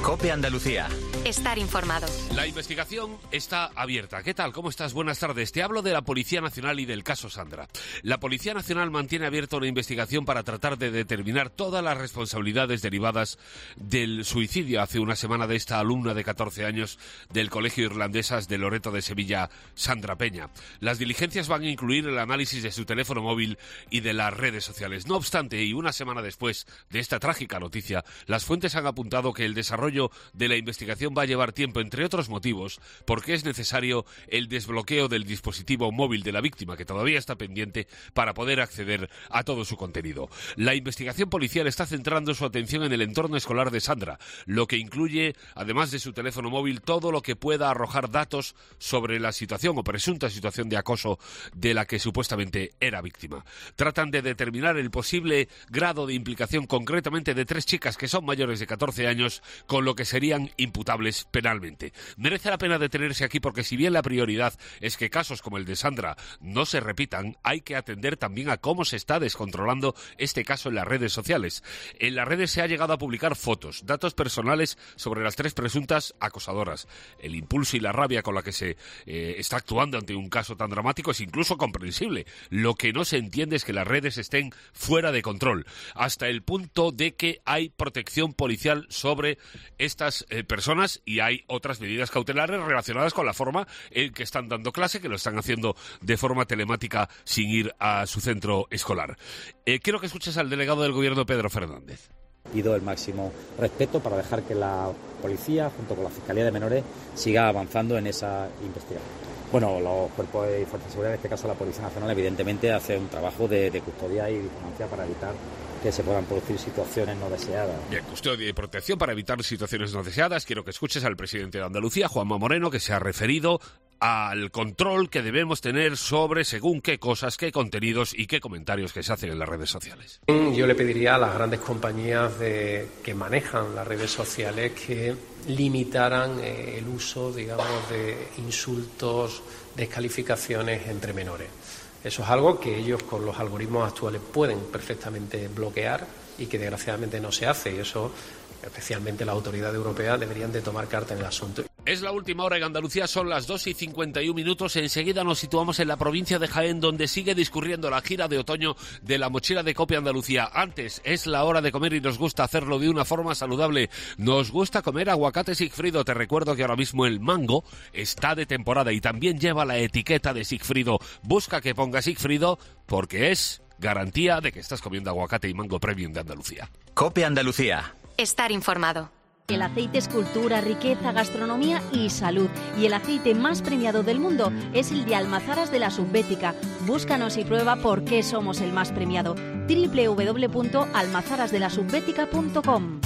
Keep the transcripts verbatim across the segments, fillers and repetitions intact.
COPE Andalucía. Estar informado. La investigación está abierta. ¿Qué tal? ¿Cómo estás? Buenas tardes. Te hablo de la Policía Nacional y del caso Sandra. La Policía Nacional mantiene abierta una investigación para tratar de determinar todas las responsabilidades derivadas del suicidio hace una semana de esta alumna de catorce años del Colegio Irlandesas de Loreto de Sevilla, Sandra Peña. Las diligencias van a incluir el análisis de su teléfono móvil y de las redes sociales. No obstante, y una semana después de esta trágica noticia, las fuentes han apuntado que el desarrollo de la investigación va a llevar tiempo, entre otros motivos, porque es necesario el desbloqueo del dispositivo móvil de la víctima, que todavía está pendiente, para poder acceder a todo su contenido. La investigación policial está centrando su atención en el entorno escolar de Sandra, lo que incluye, además de su teléfono móvil, todo lo que pueda arrojar datos sobre la situación o presunta situación de acoso de la que supuestamente era víctima. Tratan de determinar el posible grado de implicación concretamente de tres chicas que son mayores de catorce años, con lo que serían imputables penalmente. Merece la pena detenerse aquí porque si bien la prioridad es que casos como el de Sandra no se repitan, hay que atender también a cómo se está descontrolando este caso en las redes sociales. En las redes se ha llegado a publicar fotos, datos personales sobre las tres presuntas acosadoras. El impulso y la rabia con la que se eh, está actuando ante un caso tan dramático es incluso comprensible. Lo que no se entiende es que las redes estén fuera de control, hasta el punto de que hay protección policial sobre estas eh, personas y hay otras medidas cautelares relacionadas con la forma en que están dando clase, que lo están haciendo de forma telemática sin ir a su centro escolar. Eh, quiero que escuches al delegado del Gobierno, Pedro Fernández. Pido el máximo respeto para dejar que la policía, junto con la Fiscalía de Menores, siga avanzando en esa investigación. Bueno, los cuerpos y fuerzas de seguridad, en este caso la Policía Nacional, evidentemente hace un trabajo de, de custodia y vigilancia para evitar que se puedan producir situaciones no deseadas. Bien, custodia y protección para evitar situaciones no deseadas. Quiero que escuches al presidente de Andalucía, Juanma Moreno, que se ha referido al control que debemos tener sobre según qué cosas, qué contenidos y qué comentarios que se hacen en las redes sociales. Yo le pediría a las grandes compañías de, que manejan las redes sociales que limitaran eh, el uso, digamos, de insultos, descalificaciones entre menores. Eso es algo que ellos con los algoritmos actuales pueden perfectamente bloquear y que desgraciadamente no se hace, y eso especialmente las autoridades europeas deberían de tomar carta en el asunto. Es la última hora en Andalucía, son las dos y cincuenta y un minutos. Enseguida nos situamos en la provincia de Jaén, donde sigue discurriendo la gira de otoño de la mochila de COPE Andalucía. Antes es la hora de comer y nos gusta hacerlo de una forma saludable. Nos gusta comer aguacate Sigfrido. Te recuerdo que ahora mismo el mango está de temporada y también lleva la etiqueta de Sigfrido. Busca que ponga Sigfrido porque es garantía de que estás comiendo aguacate y mango premium de Andalucía. COPE Andalucía. Estar informado. El aceite es cultura, riqueza, gastronomía y salud. Y el aceite más premiado del mundo es el de Almazaras de la Subbética. Búscanos y prueba por qué somos el más premiado. doble u doble u doble u punto almazaras de la subbética punto com.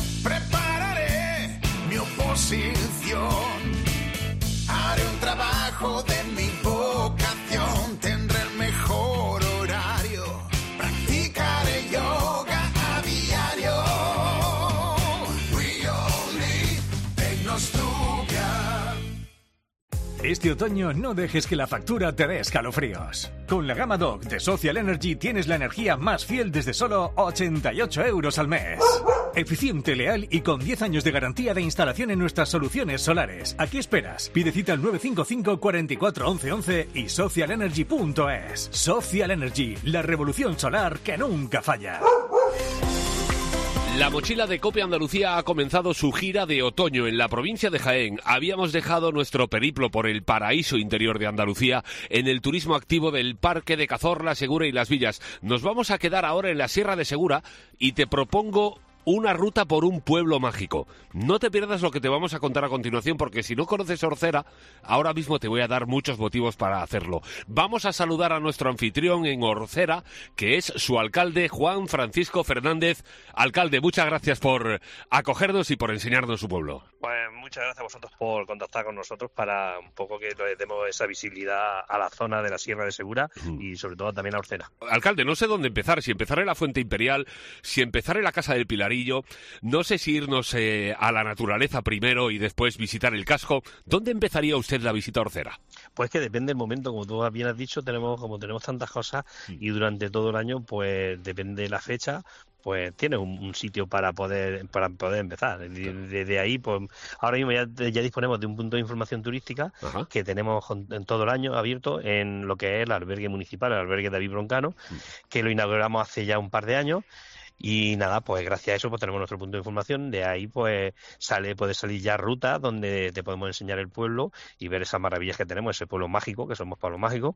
Prepararé mi oposición. Haré un trabajo de mi vocación. Tendré el mejor horario. Practicaré yoga a diario. Este otoño no dejes que la factura te dé escalofríos. Con la gama Dock de Social Energy tienes la energía más fiel desde solo ochenta y ocho euros al mes. Eficiente, leal y con diez años de garantía de instalación en nuestras soluciones solares. ¿A qué esperas? Pide cita al nueve cinco cinco, cuatro cuatro, once once y social energy punto es. Social Energy, la revolución solar que nunca falla. La mochila de COPE Andalucía ha comenzado su gira de otoño en la provincia de Jaén. Habíamos dejado nuestro periplo por el paraíso interior de Andalucía en el turismo activo del Parque de Cazorla, Segura y Las Villas. Nos vamos a quedar ahora en la Sierra de Segura y te propongo una ruta por un pueblo mágico. No te pierdas lo que te vamos a contar a continuación, porque si no conoces Orcera, ahora mismo te voy a dar muchos motivos para hacerlo. Vamos a saludar a nuestro anfitrión en Orcera, que es su alcalde, Juan Francisco Fernández. Alcalde, muchas gracias por acogernos y por enseñarnos su pueblo. Pues muchas gracias a vosotros por contactar con nosotros para un poco que le demos esa visibilidad a la zona de la Sierra de Segura mm. y sobre todo también a Orcera. Alcalde, no sé dónde empezar, si empezar en la Fuente Imperial, si empezar en la Casa del Pilarillo, no sé si irnos eh, a la naturaleza primero y después visitar el casco. ¿Dónde empezaría usted la visita a Orcera? Pues que depende del momento, como tú bien has dicho, tenemos como tenemos tantas cosas mm. y durante todo el año, pues depende de la fecha, pues tienes un, un sitio para poder para poder empezar. Desde, desde ahí, pues ahora mismo ya, ya disponemos de un punto de información turística Ajá. que tenemos en todo el año abierto en lo que es el albergue municipal, el albergue David Broncano, mm. que lo inauguramos hace ya un par de años. Y nada, pues gracias a eso pues tenemos nuestro punto de información. De ahí pues sale puede salir ya rutas donde te podemos enseñar el pueblo y ver esas maravillas que tenemos, ese pueblo mágico, que somos pueblo mágico,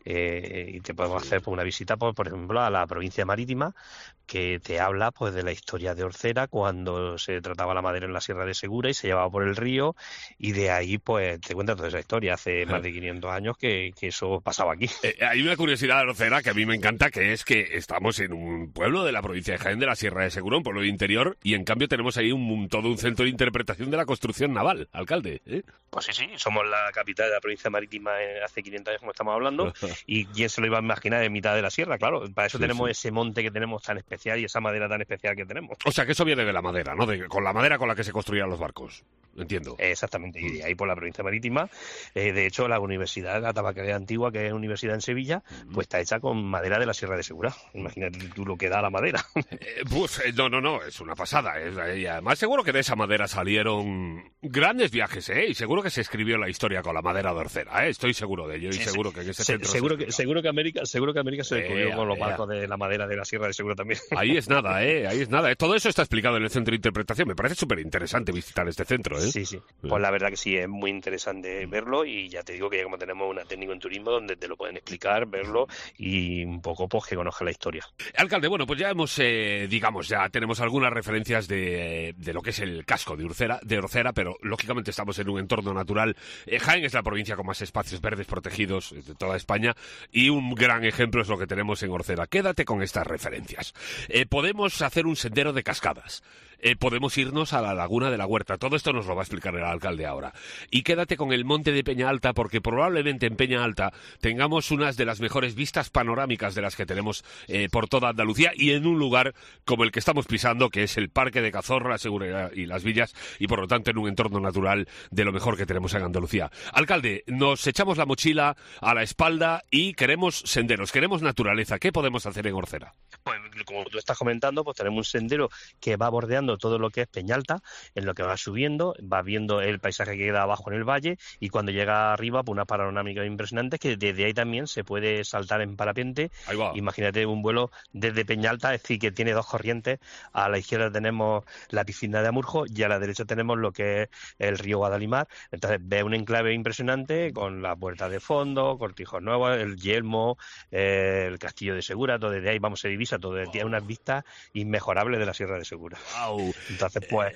eh, y te podemos hacer pues, una visita, pues, por ejemplo, a la provincia marítima, que te habla pues de la historia de Orcera, cuando se trataba la madera en la Sierra de Segura y se llevaba por el río, y de ahí pues te cuenta toda esa historia, hace más de quinientos años que, que eso pasaba aquí. Eh, hay una curiosidad de Orcera que a mí me encanta, que es que estamos en un pueblo de la provincia de Jaén, de la Sierra de Segura, un pueblo interior, y en cambio tenemos ahí un, un, todo un centro de interpretación de la construcción naval, alcalde, ¿eh? Pues sí, sí, somos la capital de la provincia marítima hace quinientos años, como estamos hablando, y quién se lo iba a imaginar en mitad de la sierra, claro, para eso sí, tenemos sí. ese monte que tenemos tan especial y esa madera tan especial que tenemos. O sea, que eso viene de la madera, ¿no? De, con la madera con la que se construían los barcos, entiendo. Exactamente, y de ahí por la provincia marítima, eh, de hecho la universidad, la Tabacalera Antigua, que es universidad en Sevilla, pues está hecha con madera de la Sierra de Segura. Imagínate tú lo que da la madera. Eh, pues, eh, no, no, no, es una pasada. Es, y además seguro que de esa madera salieron grandes viajes, ¿eh? Y seguro que se escribió la historia con la madera de Orcera, ¿eh? Estoy seguro de ello y sí, seguro que en ese se, centro seguro se que seguro que América seguro que América se descubrió eh, con los eh, barcos de la madera de la Sierra de Segura también. Ahí es nada, ¿eh? Ahí es nada. Todo eso está explicado en el centro de interpretación. Me parece súper interesante visitar este centro, ¿eh? Sí, sí. Pues la verdad que sí, es muy interesante verlo, y ya te digo que ya como tenemos una técnico en turismo donde te lo pueden explicar, verlo y un poco pues que conozca la historia. Alcalde, bueno, pues ya hemos, eh, digamos, ya tenemos algunas referencias de, de lo que es el casco de Orcera, de Orcera, pero lógicamente estamos en un entorno natural. Eh, Jaén es la provincia con más espacios verdes protegidos de toda España, y un gran ejemplo es lo que tenemos en Orcera. Quédate con estas referencias. Eh, podemos hacer un sendero de cascadas. Eh, podemos irnos a la Laguna de la Huerta. Todo esto nos lo va a explicar el alcalde ahora. Y quédate con el monte de Peña Alta, porque probablemente en Peña Alta tengamos unas de las mejores vistas panorámicas de las que tenemos eh, por toda Andalucía, y en un lugar como el que estamos pisando, que es el Parque de Cazorla, Segura y Las Villas, y por lo tanto en un entorno natural de lo mejor que tenemos en Andalucía. Alcalde, nos echamos la mochila a la espalda y queremos senderos, queremos naturaleza. ¿Qué podemos hacer en Orcera? Pues como tú estás comentando, pues tenemos un sendero que va bordeando todo lo que es Peñalta, en lo que va subiendo, va viendo el paisaje que queda abajo en el valle, y cuando llega arriba, pues una panorámica impresionante, que desde ahí también se puede saltar en parapente. Ahí va. Imagínate un vuelo desde Peñalta, es decir, que tiene dos corrientes. A la izquierda tenemos la piscina de Amurjo y a la derecha tenemos lo que es el río Guadalimar. Entonces ve un enclave impresionante con la puerta de fondo, cortijos nuevos, el Yelmo, eh, el castillo de Segura. Todo desde ahí vamos a divisa, todo desde ahí unas vistas inmejorables de la Sierra de Segura. Wow. Entonces, pues,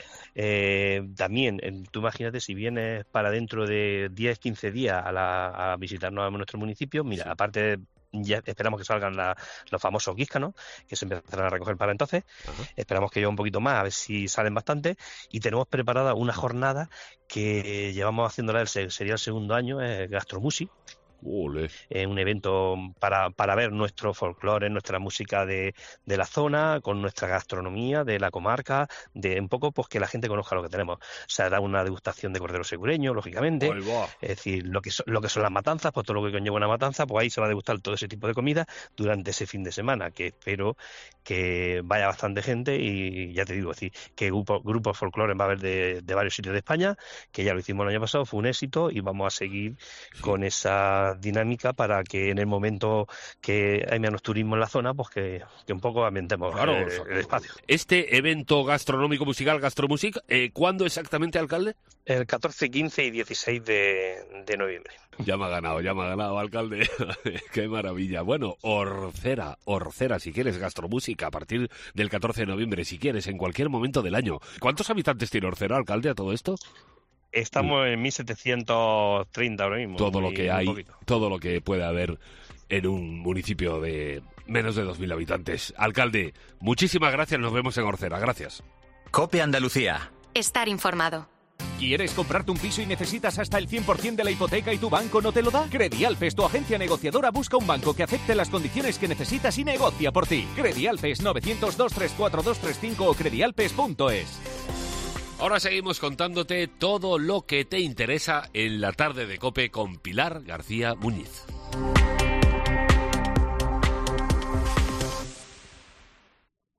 eh, también, tú imagínate si vienes para dentro de diez, quince días a, la, a visitarnos a nuestro municipio, mira, sí. aparte de ya esperamos que salgan la, los famosos guíscanos, que se empezarán a recoger para entonces. Ajá. Esperamos que lleve un poquito más, a ver si salen bastante, y tenemos preparada una jornada que llevamos haciéndola, el, sería el segundo año, eh, Gastromusi. Eh, un evento para, para ver nuestro folclore, nuestra música de, de la zona, con nuestra gastronomía de la comarca, de un poco pues que la gente conozca lo que tenemos. Se hará una degustación de cordero segureño, lógicamente, es decir, lo que, so, lo que son las matanzas, pues todo lo que conlleva una matanza, pues ahí se va a degustar todo ese tipo de comida durante ese fin de semana, que espero que vaya bastante gente, y ya te digo, es decir, que grupo, grupos folclore va a haber de, de varios sitios de España, que ya lo hicimos el año pasado, fue un éxito, y vamos a seguir sí. con esa dinámica para que en el momento que hay menos turismo en la zona, pues que, que un poco ambientemos claro, el, el espacio. Este evento gastronómico musical, Gastromusic, eh, ¿cuándo exactamente, alcalde? El catorce, quince y dieciséis de, de noviembre. Ya me ha ganado, ya me ha ganado, alcalde. Qué maravilla. Bueno, Orcera, Orcera, si quieres Gastromúsica, a partir del catorce de noviembre, si quieres, en cualquier momento del año. ¿Cuántos habitantes tiene Orcera, alcalde, a todo esto? Estamos en mil setecientos treinta ahora mismo. Todo lo que hay, todo lo que puede haber en un municipio de menos de dos mil habitantes. Alcalde, muchísimas gracias, nos vemos en Orcera. Gracias. COPE Andalucía. Estar informado. ¿Quieres comprarte un piso y necesitas hasta el cien por ciento de la hipoteca y tu banco no te lo da? Credialpes, tu agencia negociadora, busca un banco que acepte las condiciones que necesitas y negocia por ti. Credialpes, nueve cero dos, tres cuatro dos tres cinco o credialpes punto es. Ahora seguimos contándote todo lo que te interesa en la tarde de COPE con Pilar García Muñiz.